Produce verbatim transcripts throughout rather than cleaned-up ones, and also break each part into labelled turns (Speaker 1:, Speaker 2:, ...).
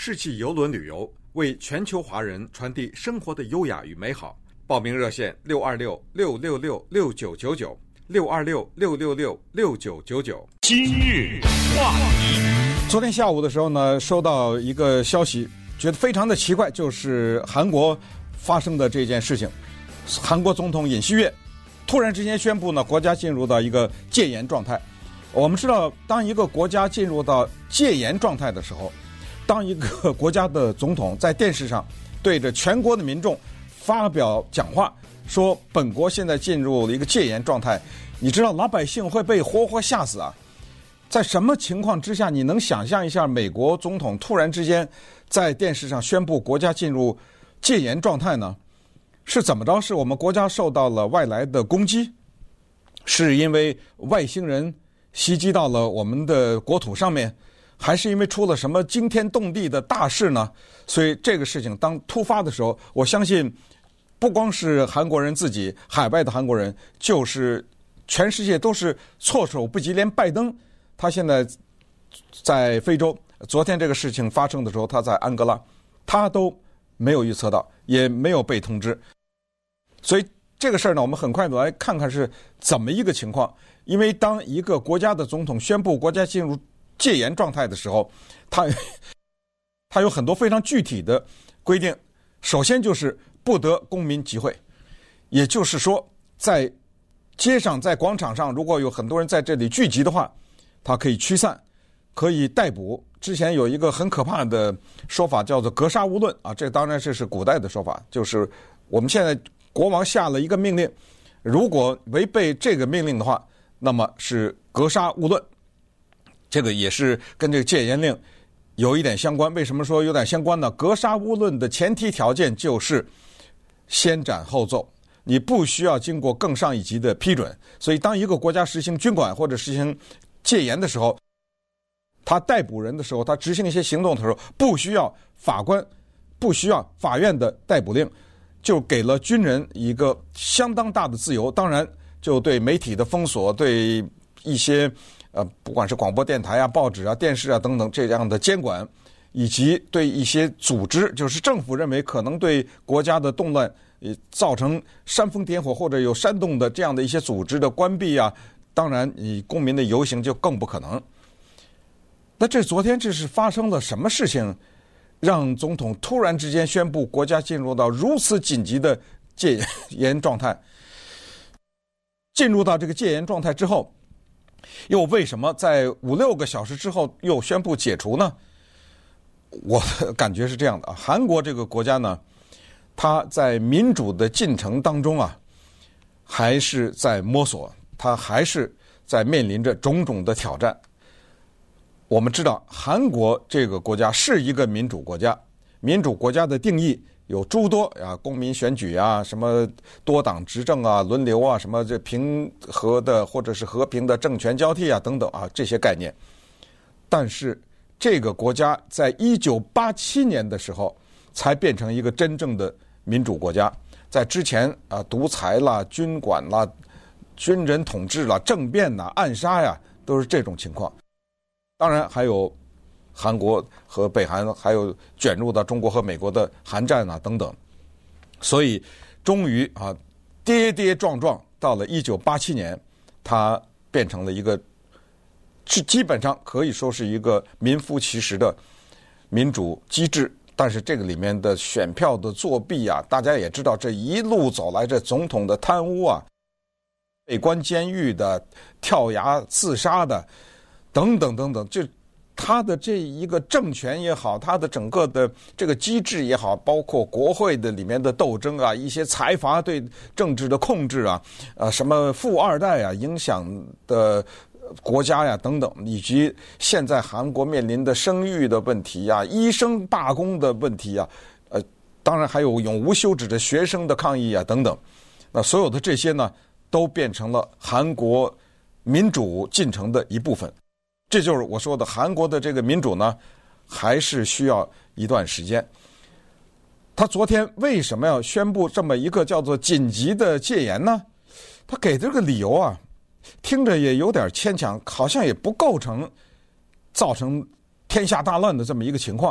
Speaker 1: 世纪邮轮旅游，为全球华人传递生活的优雅与美好。报名热线六二六六六六六九九九六二六六六六六九九九。
Speaker 2: 今日话题。
Speaker 3: 昨天下午的时候呢，收到一个消息，觉得非常的奇怪，就是韩国发生的这件事情。韩国总统尹锡悦突然之间宣布呢，国家进入到一个戒严状态。我们知道，当一个国家进入到戒严状态的时候，当一个国家的总统在电视上对着全国的民众发表讲话，说本国现在进入了一个戒严状态，你知道老百姓会被活活吓死啊！在什么情况之下，你能想象一下美国总统突然之间在电视上宣布国家进入戒严状态呢？是怎么着？是我们国家受到了外来的攻击？是因为外星人袭击到了我们的国土上面？还是因为出了什么惊天动地的大事呢？所以这个事情当突发的时候，我相信不光是韩国人自己，海外的韩国人，就是全世界都是措手不及。连拜登他现在在非洲，昨天这个事情发生的时候，他在安哥拉，他都没有预测到，也没有被通知。所以这个事儿呢，我们很快的来看看是怎么一个情况。因为当一个国家的总统宣布国家进入戒严状态的时候，他他有很多非常具体的规定。首先就是不得公民集会，也就是说，在街上、在广场上，如果有很多人在这里聚集的话，他可以驱散，可以逮捕。之前有一个很可怕的说法叫做格杀勿论啊，这当然这是古代的说法，就是我们现在国王下了一个命令，如果违背这个命令的话，那么是格杀勿论。这个也是跟这个戒严令有一点相关。为什么说有点相关呢？格杀勿论的前提条件就是先斩后奏，你不需要经过更上一级的批准。所以当一个国家实行军管或者实行戒严的时候，他逮捕人的时候，他执行一些行动的时候，不需要法官，不需要法院的逮捕令，就给了军人一个相当大的自由。当然就对媒体的封锁，对一些呃，不管是广播电台啊、报纸啊、电视啊等等这样的监管，以及对一些组织，就是政府认为可能对国家的动乱呃造成煽风点火或者有煽动的这样的一些组织的关闭啊，当然你公民的游行就更不可能。那这昨天这是发生了什么事情，让总统突然之间宣布国家进入到如此紧急的戒严状态？进入到这个戒严状态之后，又为什么在五六个小时之后又宣布解除呢？我感觉是这样的啊，韩国这个国家呢，它在民主的进程当中啊，还是在摸索，它还是在面临着种种的挑战。我们知道，韩国这个国家是一个民主国家，民主国家的定义有诸多啊，公民选举啊，什么多党执政啊，轮流啊，什么这平和的或者是和平的政权交替啊，等等啊，这些概念。但是这个国家在一九八七年的时候才变成一个真正的民主国家，在之前啊，独裁啦、军管啦、军人统治啦、政变啦、暗杀呀，都是这种情况。当然还有韩国和北韩，还有卷入到中国和美国的韩战啊等等，所以终于啊跌跌撞撞到了一九八七年，它变成了一个是基本上可以说是一个名副其实的民主机制。但是这个里面的选票的作弊啊，大家也知道，这一路走来这总统的贪污啊，被关监狱的、跳崖自杀的等等等等，就他的这一个政权也好，他的整个的这个机制也好，包括国会的里面的斗争啊，一些财阀对政治的控制啊，呃，什么富二代啊影响的国家呀等等，以及现在韩国面临的生育的问题呀、医生罢工的问题呀，呃，当然还有永无休止的学生的抗议啊等等。那所有的这些呢，都变成了韩国民主进程的一部分。这就是我说的，韩国的这个民主呢，还是需要一段时间。他昨天为什么要宣布这么一个叫做紧急的戒严呢？他给这个理由啊，听着也有点牵强，好像也不构成造成天下大乱的这么一个情况。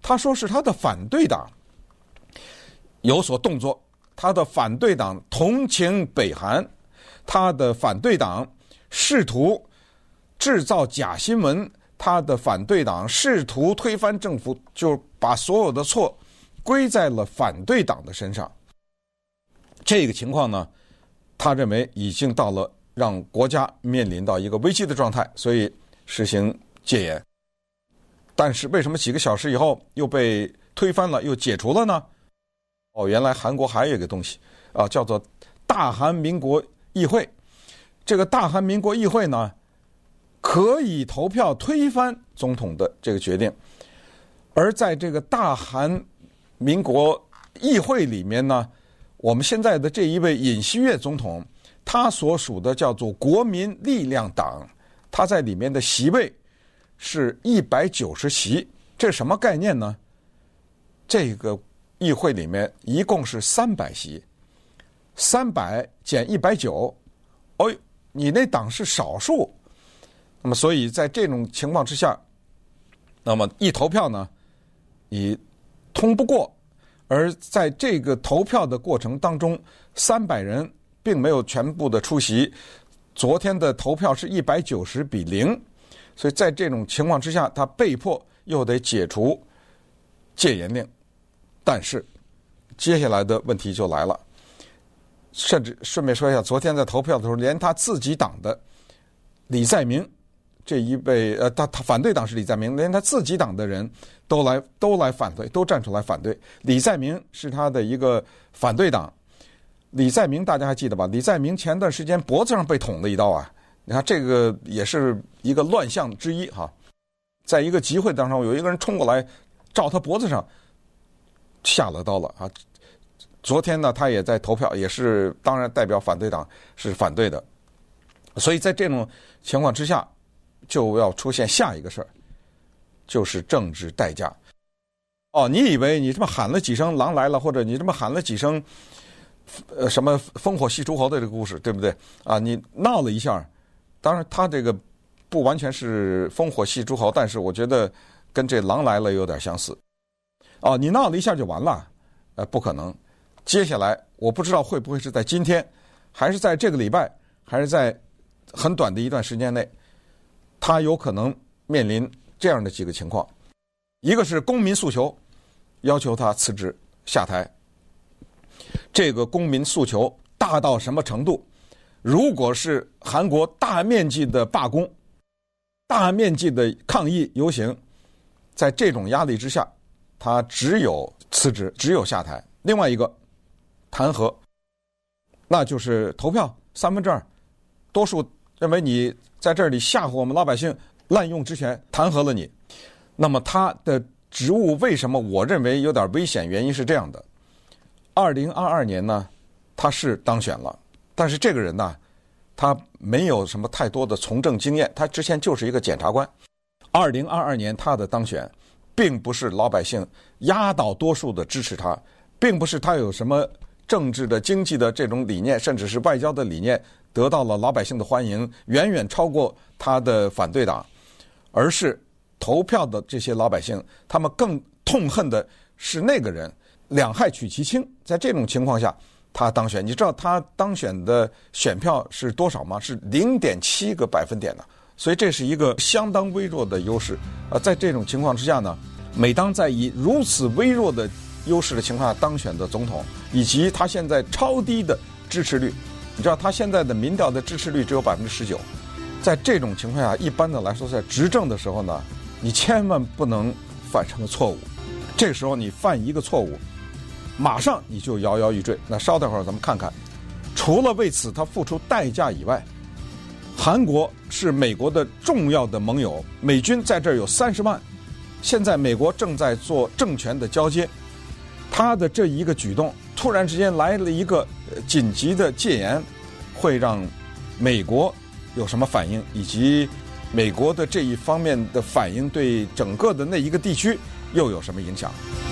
Speaker 3: 他说是他的反对党有所动作，他的反对党同情北韩，他的反对党试图制造假新闻，他的反对党试图推翻政府，就把所有的错归在了反对党的身上。这个情况呢，他认为已经到了让国家面临到一个危机的状态，所以实行戒严。但是为什么几个小时以后又被推翻了，又解除了呢？哦，原来韩国还有一个东西啊，叫做大韩民国议会。这个大韩民国议会呢，可以投票推翻总统的这个决定。而在这个大韩民国议会里面呢，我们现在的这一位尹锡悦总统，他所属的叫做国民力量党，他在里面的席位是一百九十席。这是什么概念呢？这个议会里面一共是三百席，三百减一百九，哦，你那党是少数。那么所以在这种情况之下，那么一投票呢，你通不过。而在这个投票的过程当中，三百人并没有全部的出席，昨天的投票是一百九十比零，所以在这种情况之下，他被迫又得解除戒严令。但是接下来的问题就来了，甚至顺便说一下，昨天在投票的时候，连他自己党的李在明这一位呃，他他反对党是李在明，连他自己党的人都来都来反对，都站出来反对。李在明是他的一个反对党。李在明大家还记得吧？李在明前段时间脖子上被捅了一刀啊！你看这个也是一个乱象之一哈。在一个集会当中，有一个人冲过来，照他脖子上下了刀了啊！昨天呢，他也在投票，也是当然代表反对党是反对的。所以在这种情况之下，就要出现下一个事儿，就是政治代价。哦，你以为你这么喊了几声狼来了，或者你这么喊了几声呃什么烽火戏诸侯的这个故事，对不对啊？你闹了一下，当然他这个不完全是烽火戏诸侯，但是我觉得跟这狼来了有点相似。哦，你闹了一下就完了？呃，不可能。接下来我不知道会不会是在今天，还是在这个礼拜，还是在很短的一段时间内，他有可能面临这样的几个情况。一个是公民诉求，要求他辞职下台。这个公民诉求大到什么程度？如果是韩国大面积的罢工、大面积的抗议游行，在这种压力之下，他只有辞职，只有下台。另外一个弹劾，那就是投票三分之二，多数认为你在这里吓唬我们老百姓，滥用职权，弹劾了你。那么他的职务为什么我认为有点危险？原因是这样的：二零二二年呢，他是当选了，但是这个人呢，他没有什么太多的从政经验，他之前就是一个检察官。二零二二年他的当选，并不是老百姓压倒多数的支持他，并不是他有什么政治的、经济的这种理念，甚至是外交的理念得到了老百姓的欢迎，远远超过他的反对党，而是投票的这些老百姓，他们更痛恨的是那个人，两害取其轻。在这种情况下，他当选。你知道他当选的选票是多少吗？是零点七个百分点的，所以这是一个相当微弱的优势。呃，在这种情况之下呢，每当在以如此微弱的优势的情况下当选的总统，以及他现在超低的支持率，你知道他现在的民调的支持率只有百分之十九。在这种情况下，一般的来说，在执政的时候呢，你千万不能犯什么错误。这时候你犯一个错误，马上你就摇摇欲坠。那稍等会儿咱们看看，除了为此他付出代价以外，韩国是美国的重要的盟友，美军在这儿有三十万，现在美国正在做政权的交接，他的这一个举动，突然之间来了一个紧急的戒严，会让美国有什么反应，以及美国的这一方面的反应对整个的那一个地区又有什么影响？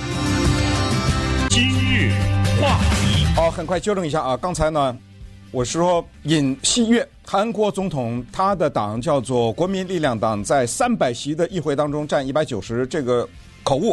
Speaker 2: 今日话题。
Speaker 3: 好，很快纠正一下啊，刚才呢，我是说尹锡悦，韩国总统，他的党叫做国民力量党，在三百席的议会当中占一百九十，这个口误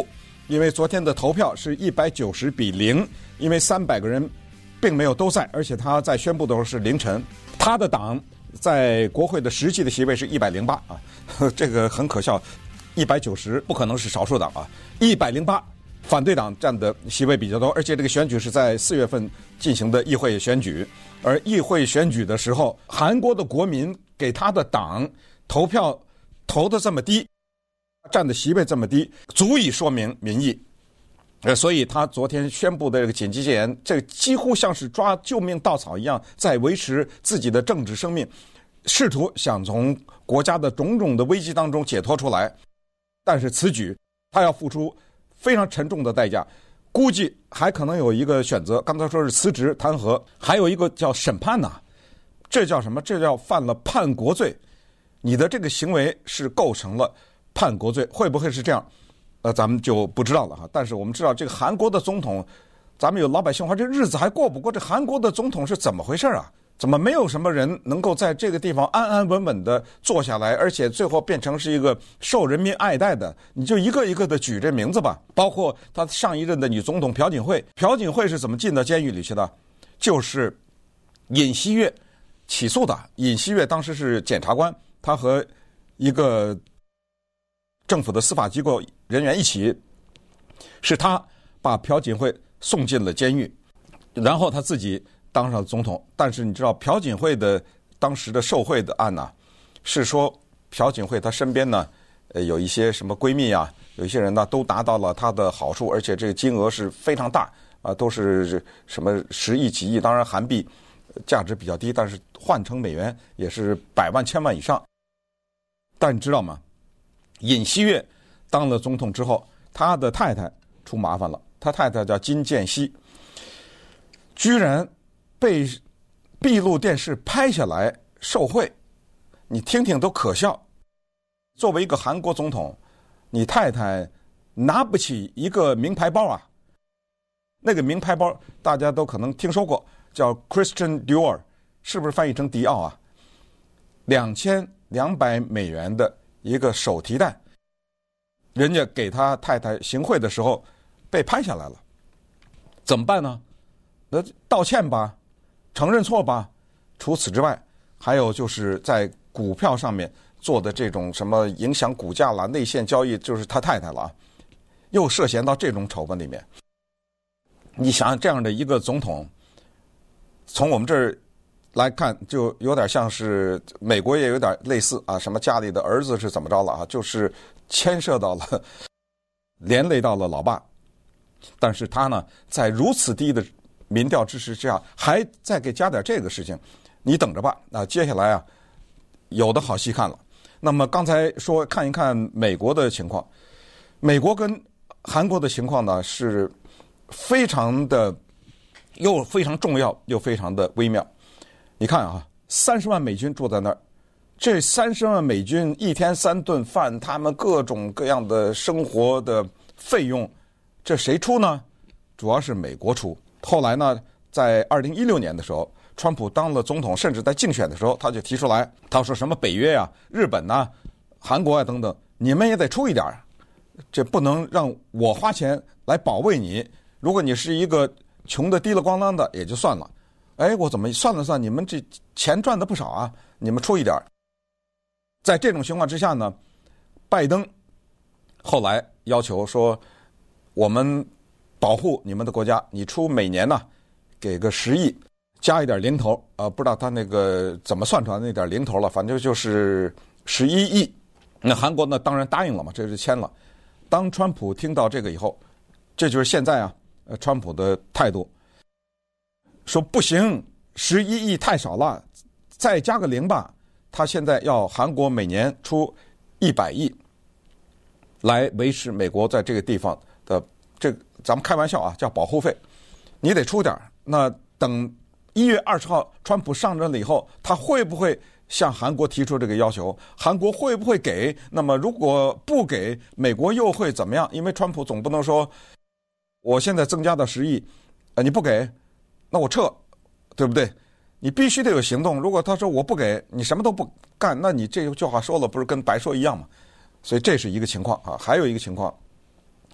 Speaker 3: 因为昨天的投票是一百九十比零，因为三百个人并没有都在，而且他在宣布的时候是凌晨。他的党在国会的实际的席位是一百零八啊，这个很可笑，一百九十不可能是少数党啊，一百零八反对党占的席位比较多，而且这个选举是在四月份进行的议会选举，而议会选举的时候，韩国的国民给他的党投票投的这么低，占的席位这么低，足以说明民意。呃，所以他昨天宣布的这个紧急戒严，这个几乎像是抓救命稻草一样，在维持自己的政治生命，试图想从国家的种种的危机当中解脱出来。但是此举他要付出非常沉重的代价，估计还可能有一个选择，刚才说是辞职弹劾，还有一个叫审判呐、啊，这叫什么？这叫犯了叛国罪。你的这个行为是构成了叛国罪，会不会是这样？呃，咱们就不知道了哈。但是我们知道，这个韩国的总统，咱们有老百姓话，这日子还过不过？这韩国的总统是怎么回事啊？怎么没有什么人能够在这个地方安安稳稳的坐下来，而且最后变成是一个受人民爱戴的？你就一个一个的举这名字吧。包括他上一任的女总统朴槿惠，朴槿惠是怎么进到监狱里去的？就是尹锡悦起诉的。尹锡悦当时是检察官，他和一个政府的司法机构人员一起，是他把朴槿惠送进了监狱，然后他自己当上总统。但是你知道朴槿惠的当时的受贿的案呢、啊，是说朴槿惠她身边呢，呃，有一些什么闺蜜啊，有一些人呢都拿到了她的好处，而且这个金额是非常大啊，都是什么十亿几亿，当然韩币价值比较低，但是换成美元也是百万千万以上。但你知道吗？尹锡悦当了总统之后，他的太太出麻烦了。他太太叫金建熙，居然被闭路电视拍下来受贿，你听听都可笑。作为一个韩国总统，你太太拿不起一个名牌包啊！那个名牌包大家都可能听说过，叫 Christian Dior， 是不是翻译成迪奥啊？两千两百美元的一个手提袋，人家给他太太行贿的时候被拍下来了，怎么办呢？那道歉吧，承认错吧。除此之外，还有就是在股票上面做的这种什么影响股价啦、内线交易，就是他太太了啊，又涉嫌到这种丑闻里面。你想想这样的一个总统，从我们这儿来看，就有点像是美国也有点类似啊，什么家里的儿子是怎么着了啊，就是牵涉到了，连累到了老爸。但是他呢，在如此低的民调支持之下，还再给加点这个事情，你等着吧。啊，接下来啊，有的好戏看了。那么刚才说看一看美国的情况，美国跟韩国的情况呢是非常的又非常重要又非常的微妙。你看啊，三十万美军住在那儿，这三十万美军一天三顿饭，他们各种各样的生活的费用，这谁出呢？主要是美国出。后来呢，在二零一六年的时候，川普当了总统，甚至在竞选的时候，他就提出来，他说什么北约啊、日本呐、啊、韩国啊等等，你们也得出一点，这不能让我花钱来保卫你。如果你是一个穷的滴了咣啷的也就算了，哎，我怎么算了算，你们这钱赚的不少啊，你们出一点。在这种情况之下呢，拜登后来要求说，我们保护你们的国家，你出每年呢给个十亿，加一点零头，呃，不知道他那个怎么算出来那点零头了，反正就是十一亿。那韩国呢，当然答应了嘛，这是签了。当川普听到这个以后，这就是现在啊，呃，川普的态度，说不行，十一亿太少了，再加个零吧。他现在要韩国每年出一百亿，来维持美国在这个地方的这个，咱们开玩笑啊，叫保护费，你得出点。那等一月二十号川普上任了以后，他会不会向韩国提出这个要求？韩国会不会给？那么如果不给，美国又会怎么样？因为川普总不能说，我现在增加到十亿，呃，你不给，那我撤，对不对？你必须得有行动。如果他说我不给，你什么都不干，那你这句话说了，不是跟白说一样吗？所以这是一个情况啊。还有一个情况，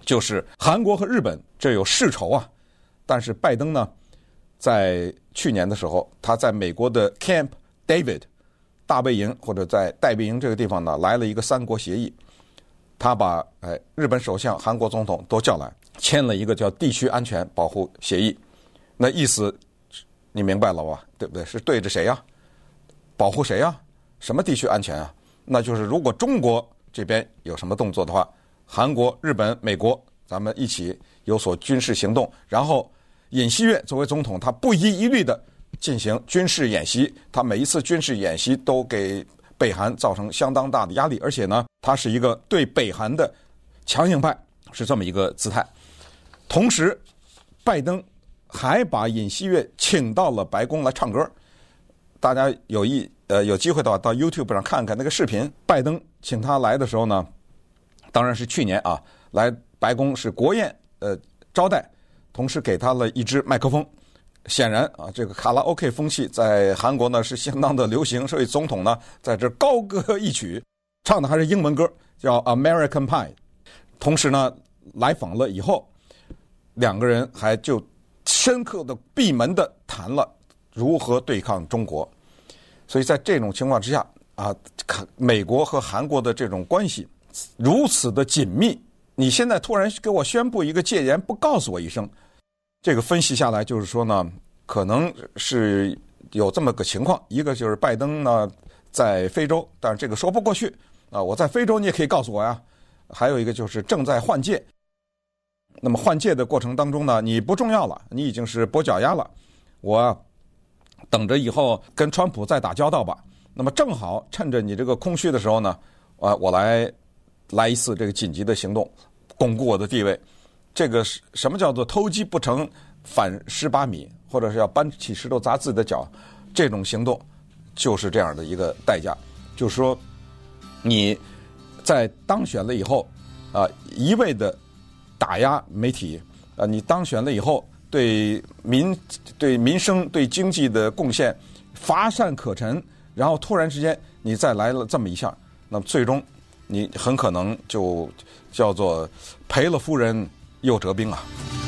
Speaker 3: 就是韩国和日本这有世仇啊。但是拜登呢，在去年的时候，他在美国的 Camp David 大卫营或者在戴维营这个地方呢，来了一个三国协议。他把哎日本首相、韩国总统都叫来，签了一个叫地区安全保护协议。那意思你明白了吧？对不对？是对着谁呀？保护谁呀？什么地区安全啊？那就是如果中国这边有什么动作的话，韩国、日本、美国咱们一起有所军事行动。然后尹锡悦作为总统，他不遗余力的进行军事演习，他每一次军事演习都给北韩造成相当大的压力，而且呢，他是一个对北韩的强硬派，是这么一个姿态。同时，拜登还把尹锡悦请到了白宫来唱歌。大家有意呃有机会的话，到 YouTube 上看看那个视频。拜登请他来的时候呢，当然是去年啊，来白宫是国宴呃招待，同时给他了一支麦克风。显然啊，这个卡拉 OK 风气在韩国呢是相当的流行，所以总统呢在这高歌一曲，唱的还是英文歌，叫 American Pie。同时呢，来访了以后，两个人还就深刻的闭门的谈了如何对抗中国。所以在这种情况之下啊，美国和韩国的这种关系如此的紧密，你现在突然给我宣布一个戒严，不告诉我一声，这个分析下来就是说呢，可能是有这么个情况。一个就是拜登呢在非洲，但是这个说不过去啊，我在非洲你也可以告诉我呀。还有一个就是正在换届，那么换届的过程当中呢，你不重要了，你已经是跛脚鸭了，我等着以后跟川普再打交道吧。那么正好趁着你这个空虚的时候呢，啊，我来来一次这个紧急的行动，巩固我的地位。这个是什么叫做偷鸡不成反蚀把米，或者是要搬起石头砸自己的脚，这种行动就是这样的一个代价。就是说你在当选了以后啊，一味的打压媒体啊，你当选了以后对民对民生对经济的贡献乏善可陈，然后突然之间你再来了这么一下，那么最终你很可能就叫做赔了夫人又折兵啊。